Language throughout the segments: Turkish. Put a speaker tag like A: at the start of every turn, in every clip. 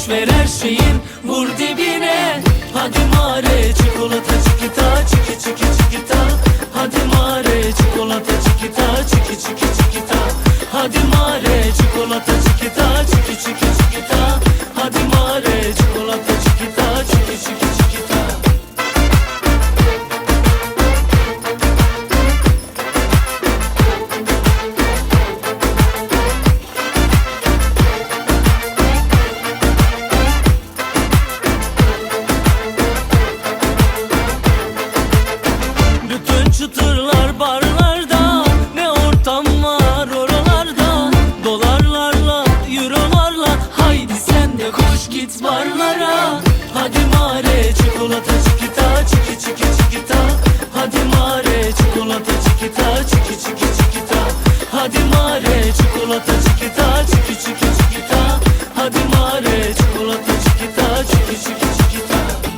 A: boş ver her şeyin, vur dibine. Hadi mare çikolata çikita, çiki çiki çikita. Hadi mare çikolata çikita, çiki çiki çikita. Hadi mare çikolata çikita, çiki çiki çikita. Hadi mare çikolata çikita, çiki çiki çikita. Bütün çıtırlar barlarda, ne ortam var oralarda. Dolarlarla, eurolarla, haydi sen de koş git barlara. Hadi mare çikolata çikita, çiki çiki çikita. Hadi mare çikolata çikita, çiki çiki çikita. Hadi mare çikolata çikita, çiki çiki çikita. Hadi mare çikolata çikita, çiki çiki çikita.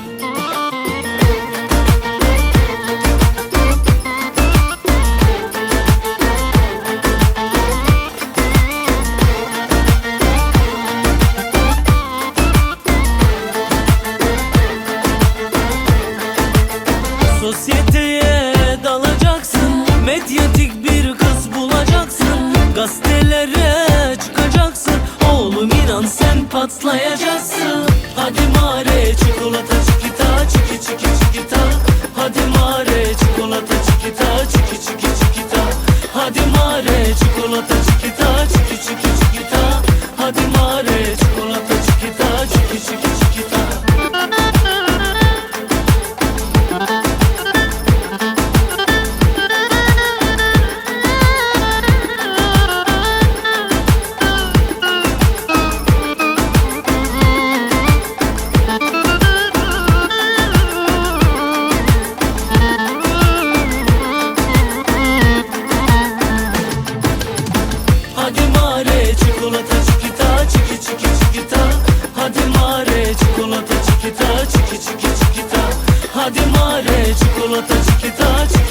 A: Sosyeteye dalacaksın, medyatik bir kız bulacaksın. Gazetelere çıkacaksın, oğlum inan sen patlayacaksın. Hadi mare çikolata çikita, çiki çiki çikita. Hadi mare çikolata çikita, çiki çiki çikita. Hadi mare çikolata çikita, çiki çiki çikita. Hadi mare çikolata çikita, çiki çiki çikita. Hadi mare çikolata çikita, çiki çiki çikita. Hadi mare çikolata çikita, çiki çiki çikita. Hadi mare çikolata çikita, çiki